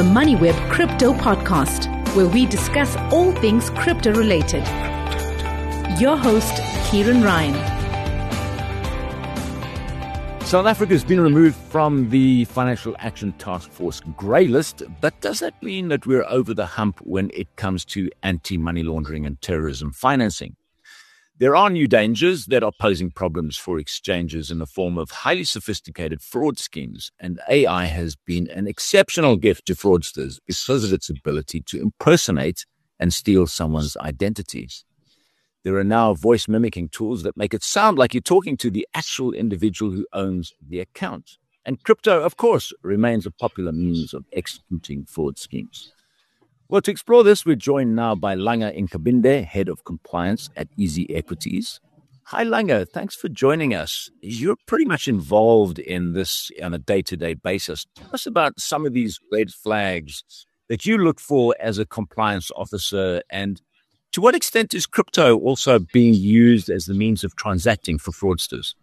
the MoneyWeb Crypto Podcast, where we discuss all things crypto related. Your host, Kieran Ryan. South Africa has been removed from the Financial Action Task Force grey list, but does that mean that we're over the hump when it comes to anti-money laundering and terrorism financing? There are new dangers that are posing problems for exchanges in the form of highly sophisticated fraud schemes, and AI has been an exceptional gift to fraudsters because of its ability to impersonate and steal someone's identities. There are now voice mimicking tools that make it sound like you're talking to the actual individual who owns the account. And crypto, of course, remains a popular means of executing fraud schemes. Well, to explore this, we're joined now by Langa Nkabinde, Head of Compliance at Easy Equities. Hi, Langa. Thanks for joining us. You're pretty much involved in this on a day-to-day basis. Tell us about some of these red flags that you look for as a compliance officer, and to what extent is crypto also being used as the means of transacting for fraudsters?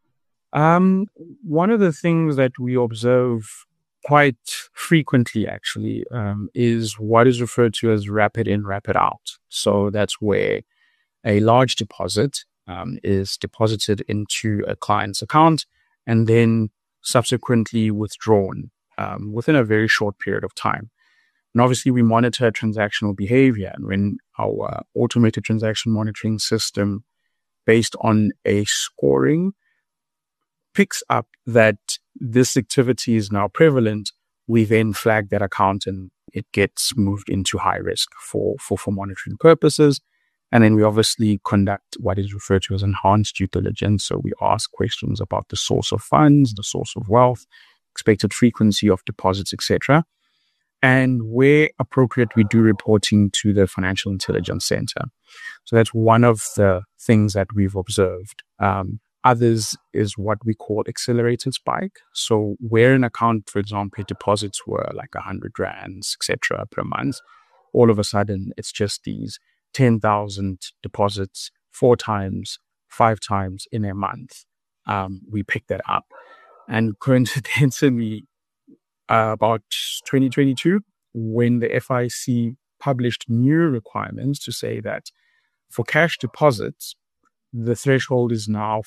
One of the things that we observe quite frequently, actually, is what is referred to as rapid in, rapid out. So that's where a large deposit is deposited into a client's account and then subsequently withdrawn within a very short period of time. And obviously, we monitor transactional behavior. And when our automated transaction monitoring system, based on a scoring, picks up that this activity is now prevalent, we then flag that account and it gets moved into high risk for monitoring purposes. And then we obviously conduct what is referred to as enhanced due diligence. So we ask questions about the source of funds, the source of wealth, expected frequency of deposits, etc. And where appropriate, we do reporting to the Financial Intelligence Center. So that's one of the things that we've observed. Others is what we call accelerated spike. So where an account, for example, deposits were like 100 rands, etc. per month, all of a sudden it's just these 10,000 deposits 4 times, 5 times in a month. We pick that up. And coincidentally, about 2022, when the FIC published new requirements to say that for cash deposits, the threshold is now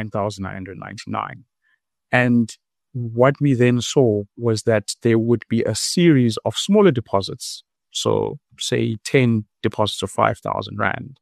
49,999. And what we then saw was that there would be a series of smaller deposits. So say 10 deposits of 5,000 Rand.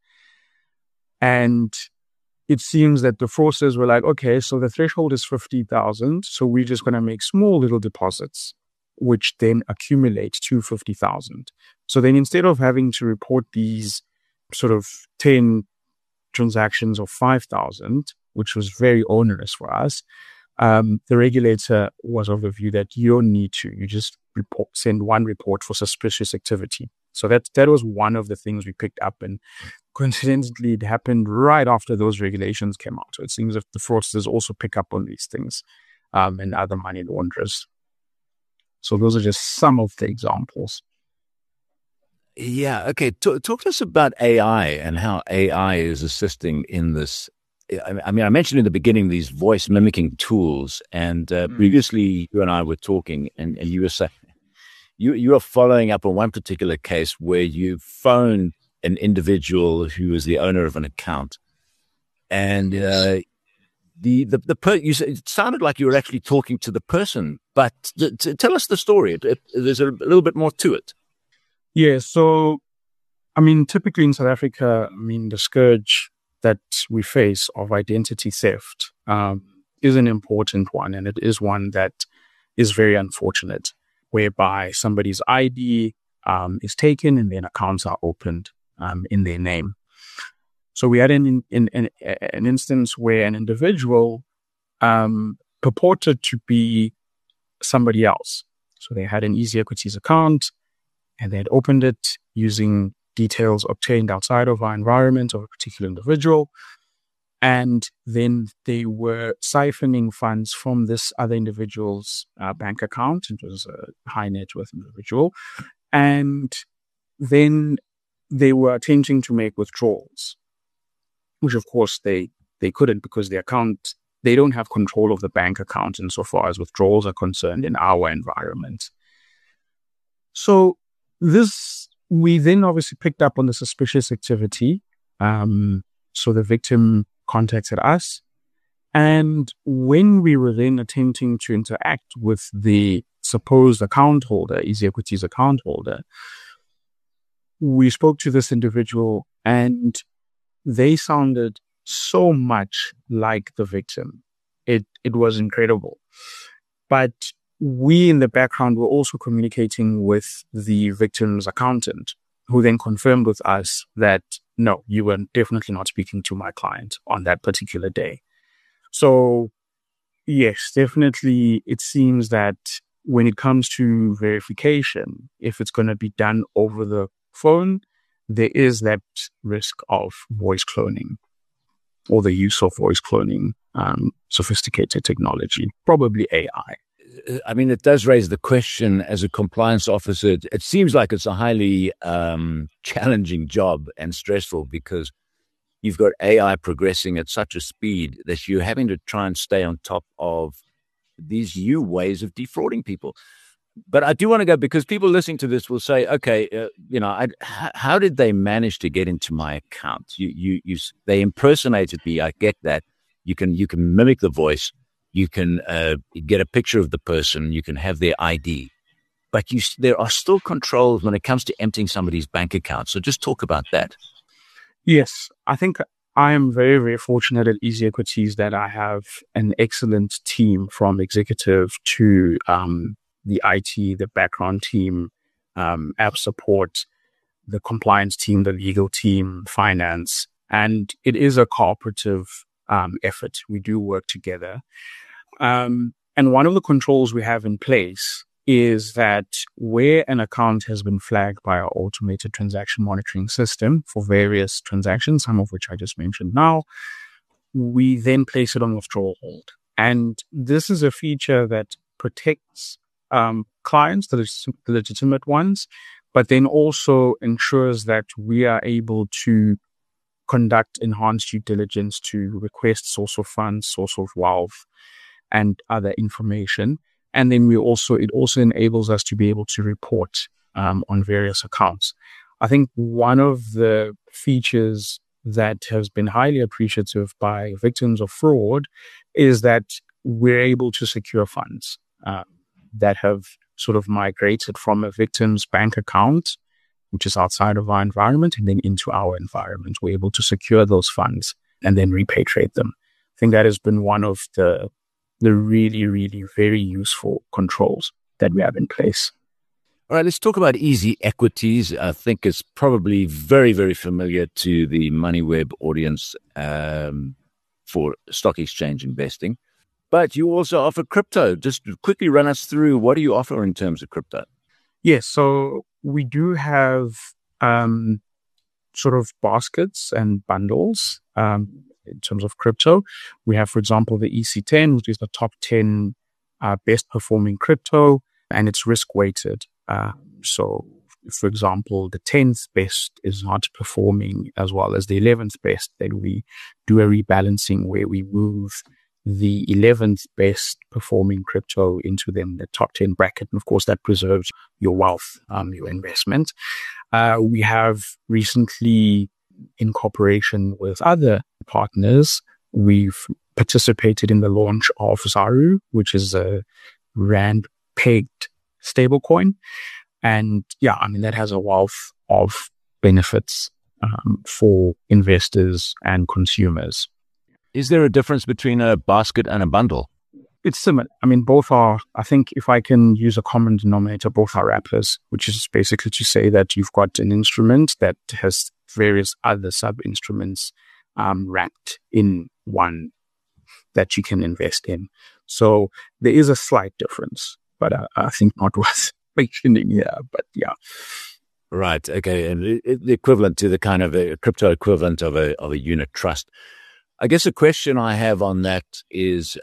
And it seems that the fraudsters were like, okay, so the threshold is 50,000. So we're just going to make small little deposits, which then accumulate to 50,000. So then instead of having to report these sort of 10 transactions of 5,000, which was very onerous for us, the regulator was of the view that you don't need to. You just send one report for suspicious activity. So that was one of the things we picked up, and coincidentally, it happened right after those regulations came out. So it seems that the fraudsters also pick up on these things, and other money launderers. So those are just some of the examples. Yeah. Okay. Talk to us about AI and how AI is assisting in this. I mean, I mentioned in the beginning these voice mimicking tools, and previously you and I were talking, and you were saying you are following up on one particular case where you phoned an individual who was the owner of an account, and it sounded like you were actually talking to the person. But tell us the story. There's a little bit more to it. Yeah, so, I mean, typically in South Africa, the scourge that we face of identity theft is an important one, and it is one that is very unfortunate, whereby somebody's ID is taken and then accounts are opened in their name. So we had an instance where an individual purported to be somebody else. So they had an Easy Equities account, and they had opened it using details obtained outside of our environment of a particular individual. And then they were siphoning funds from this other individual's bank account. It was a high net worth individual. And then they were attempting to make withdrawals, which of course they couldn't, because the account, they don't have control of the bank account insofar as withdrawals are concerned in our environment. So we then obviously picked up on the suspicious activity. So the victim contacted us. And when we were then attempting to interact with the supposed account holder, Easy Equities account holder, we spoke to this individual and they sounded so much like the victim. It was incredible. But we in the background were also communicating with the victim's accountant, who then confirmed with us that, no, you were definitely not speaking to my client on that particular day. So yes, definitely it seems that when it comes to verification, if it's going to be done over the phone, there is that risk of voice cloning or the use of voice cloning, sophisticated technology, probably AI. I mean, it does raise the question as a compliance officer. It seems like it's a highly challenging job and stressful because you've got AI progressing at such a speed that you're having to try and stay on top of these new ways of defrauding people. But I do want to go, because people listening to this will say, okay, how did they manage to get into my account? They impersonated me. I get that. You can mimic the voice. You can get a picture of the person. You can have their ID. But there are still controls when it comes to emptying somebody's bank account. So just talk about that. Yes, I think I am very, very fortunate at Easy Equities that I have an excellent team, from executive to the IT, the background team, app support, the compliance team, the legal team, finance. And it is a cooperative effort. We do work together. And one of the controls we have in place is that where an account has been flagged by our automated transaction monitoring system for various transactions, some of which I just mentioned now, we then place it on withdrawal hold. And this is a feature that protects clients, the legitimate ones, but then also ensures that we are able to conduct enhanced due diligence to request source of funds, source of wealth, and other information. And then it also enables us to be able to report on various accounts. I think one of the features that has been highly appreciative by victims of fraud is that we're able to secure funds that have sort of migrated from a victim's bank account, which is outside of our environment, and then into our environment. We're able to secure those funds and then repatriate them. I think that has been one of the really, really very useful controls that we have in place. All right, let's talk about Easy Equities. I think it's probably very, very familiar to the MoneyWeb audience for stock exchange investing. But you also offer crypto. Just quickly run us through, what do you offer in terms of crypto? Yes, so we do have sort of baskets and bundles in terms of crypto. We have, for example, the EC10, which is the top 10 best performing crypto, and it's risk weighted. So, for example, the 10th best is not performing as well as the 11th best. Then we do a rebalancing where we move the 11th best performing crypto into the top 10 bracket. And of course, that preserves your wealth, your investment. We have recently, in cooperation with other partners, we've participated in the launch of Zaru, which is a rand-pegged stablecoin. And that has a wealth of benefits for investors and consumers. Is there a difference between a basket and a bundle? It's similar. Both are, I think if I can use a common denominator, both are wrappers, which is basically to say that you've got an instrument that has various other sub-instruments wrapped in one that you can invest in. So there is a slight difference, but I think not worth mentioning here, but yeah. Right. Okay. And the equivalent to the kind of a crypto equivalent of a unit trust. I guess a question I have on that is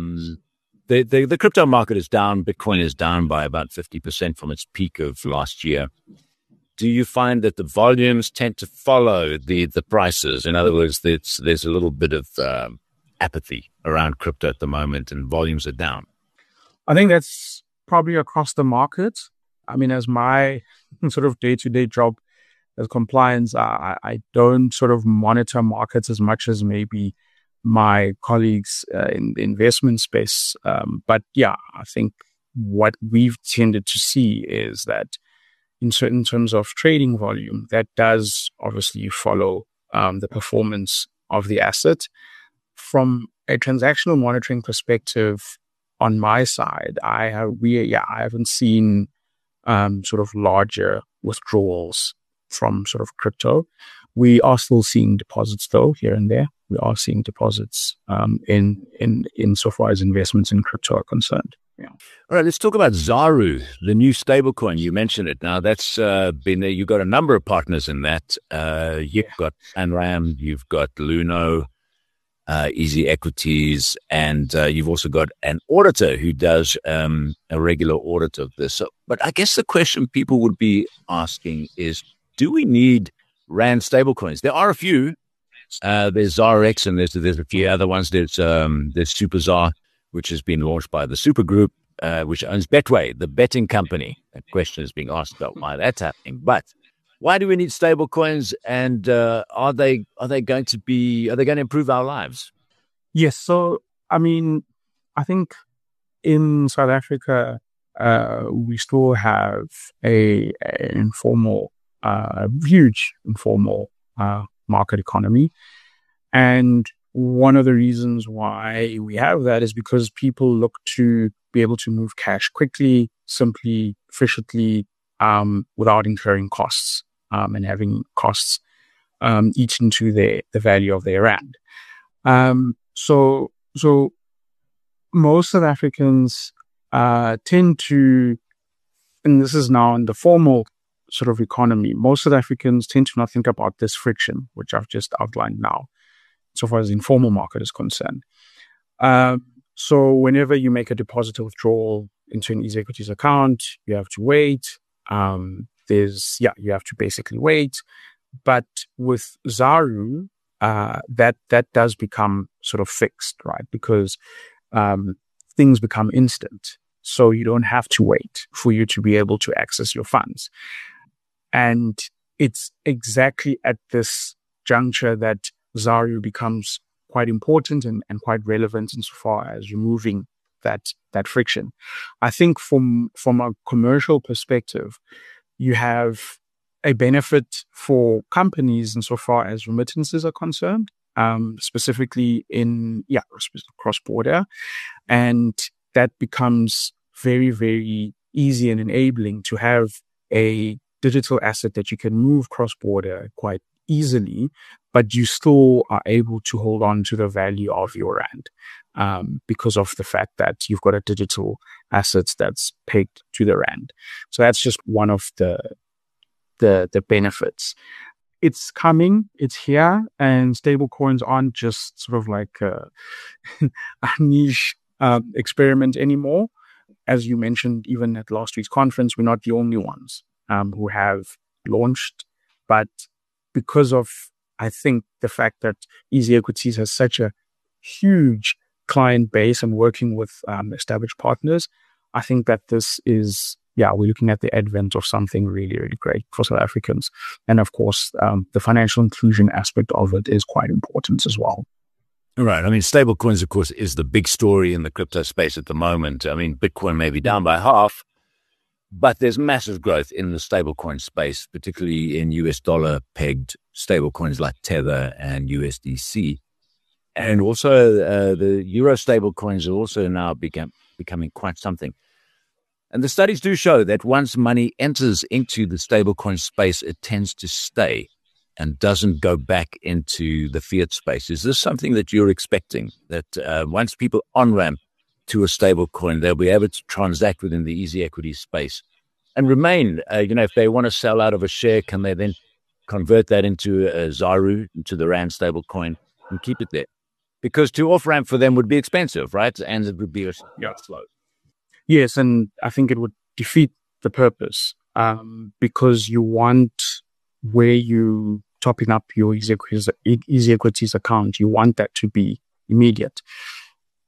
the crypto market is down. Bitcoin is down by about 50% from its peak of last year. Do you find that the volumes tend to follow the prices? In other words, there's a little bit of apathy around crypto at the moment and volumes are down. I think that's probably across the market. I mean, as my sort of day-to-day job as compliance, I don't sort of monitor markets as much as maybe my colleagues in the investment space. But yeah, I think what we've tended to see is that in certain terms of trading volume, that does obviously follow the performance of the asset. From a transactional monitoring perspective, on my side, I haven't seen sort of larger withdrawals from sort of crypto. We are still seeing deposits though here and there. We are seeing deposits in so far as investments in crypto are concerned. Yeah. All right, let's talk about Zaru, the new stablecoin. You mentioned it. Now that's been there. You've got a number of partners in that. You've got Anram, you've got Luno, Easy Equities, and you've also got an auditor who does a regular audit of this. So, but I guess the question people would be asking is, do we need Rand stablecoins? There are a few. There's ZARX and there's a few other ones. There's SuperZar, which has been launched by the Super Group, which owns Betway, the betting company. A question is being asked about why that's happening. But why do we need stable coins, and are they going to improve our lives? Yes. So, I mean, I think in South Africa, we still have a huge informal market economy. And one of the reasons why we have that is because people look to be able to move cash quickly, simply, efficiently, without incurring costs, and having costs eat into the value of their rand. So most South Africans tend to, and this is now in the formal sort of economy, most South Africans tend to not think about this friction, which I've just outlined now, so far as the informal market is concerned. So whenever you make a deposit or withdrawal into an Easy Equities account, you have to wait. You have to basically wait. But with Zaru, that does become sort of fixed, right? Because things become instant. So you don't have to wait for you to be able to access your funds. And it's exactly at this juncture that Zaru becomes quite important and quite relevant insofar as removing that friction. I think from a commercial perspective, you have a benefit for companies insofar as remittances are concerned, specifically in cross-border. And that becomes very, very easy and enabling to have a digital asset that you can move cross-border quite easily, but you still are able to hold on to the value of your rand because of the fact that you've got a digital asset that's pegged to the rand. So that's just one of the benefits. It's coming, it's here, and stable coins aren't just sort of like a niche experiment anymore. As you mentioned, even at last week's conference, we're not the only ones who have launched, but because of, I think, the fact that Easy Equities has such a huge client base and working with established partners, I think that this is, we're looking at the advent of something really, really great for South Africans. And of course, the financial inclusion aspect of it is quite important as well. Right. I mean, stable coins, of course, is the big story in the crypto space at the moment. I mean, Bitcoin may be down by half, but there's massive growth in the stablecoin space, particularly in US dollar pegged stablecoins like Tether and USDC. And also the Euro stablecoins are also now becoming quite something. And the studies do show that once money enters into the stablecoin space, it tends to stay and doesn't go back into the fiat space. Is this something that you're expecting, that once people on-ramp to a stable coin, they'll be able to transact within the Easy Equity space and remain, if they want to sell out of a share, can they then convert that into a Zaru, into the Rand stable coin, and keep it there? Because to off-ramp for them would be expensive, right? And it would be slow. Yes, and I think it would defeat the purpose because you want, where you topping up your Easy Equities account, you want that to be immediate.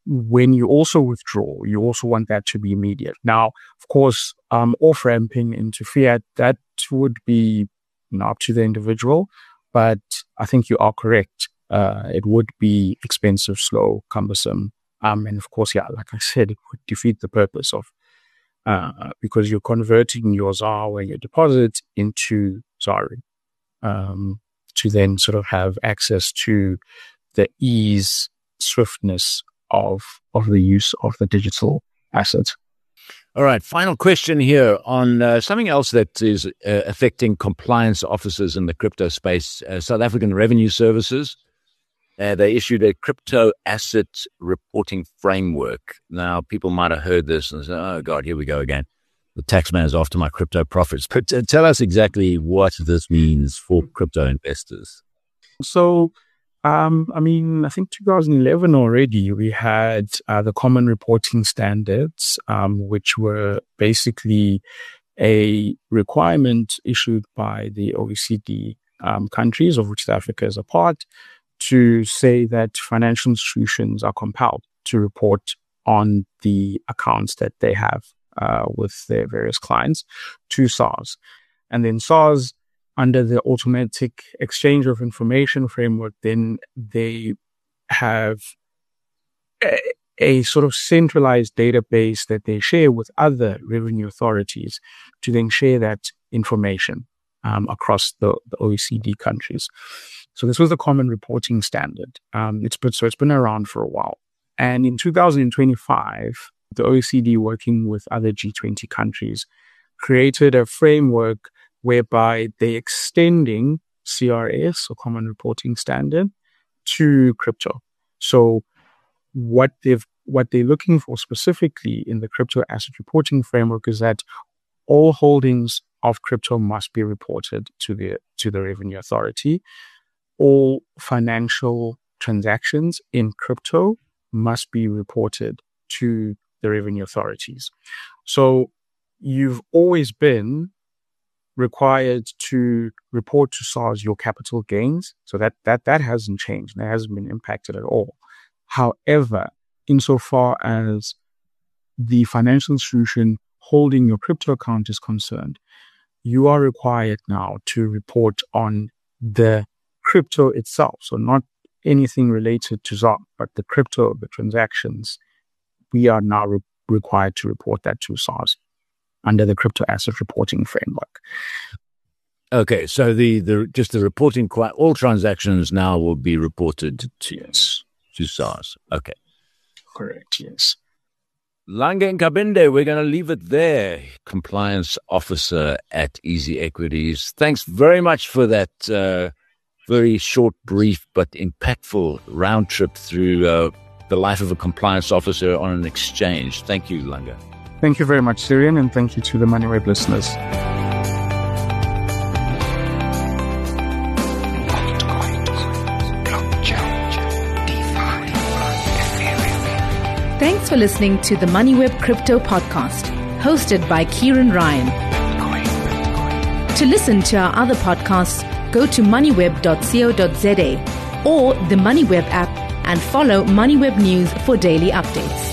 when you also withdraw, you also want that to be immediate. Now, of course, off-ramping into fiat, that would be up to the individual, but I think you are correct. It would be expensive, slow, cumbersome. And of course, like I said, it would defeat the purpose of, because you're converting your ZAR or your deposit into ZARI, to then sort of have access to the ease, swiftness of the use of the digital asset. All right. Final question here on something else that is affecting compliance officers in the crypto space. South African Revenue Services, they issued a crypto asset reporting framework. Now, people might have heard this and say, oh, God, here we go again. The taxman is after my crypto profits. But tell us exactly what this means for crypto investors. So, I think 2011 already, we had the Common Reporting Standards, which were basically a requirement issued by the OECD countries, of which South Africa is a part, to say that financial institutions are compelled to report on the accounts that they have with their various clients to SARS. And then SARS, under the Automatic Exchange of Information framework, then they have a sort of centralized database that they share with other revenue authorities to then share that information across the OECD countries. So this was the Common Reporting Standard. It's been around for a while. And in 2025, the OECD, working with other G20 countries, created a framework whereby they're extending CRS, or Common Reporting Standard, to crypto. So what they're looking for specifically in the crypto asset reporting framework is that all holdings of crypto must be reported to the Revenue Authority. All financial transactions in crypto must be reported to the revenue authorities. So you've always been required to report to SARS your capital gains. So that hasn't changed. That hasn't been impacted at all. However, insofar as the financial institution holding your crypto account is concerned, you are required now to report on the crypto itself. So not anything related to ZAR, but the crypto, the transactions. We are now required to report that to SARS under the crypto asset reporting framework. Okay, so the reporting, all transactions now will be reported to SARS. Okay. Correct, yes. Langa Nkabinde, we're going to leave it there. Compliance Officer at Easy Equities. Thanks very much for that very short, brief, but impactful round trip through the life of a compliance officer on an exchange. Thank you, Langa. Thank you very much, Syrian, and thank you to the MoneyWeb listeners. Thanks for listening to the MoneyWeb Crypto Podcast, hosted by Kieran Ryan. To listen to our other podcasts, go to moneyweb.co.za or the MoneyWeb app and follow MoneyWeb News for daily updates.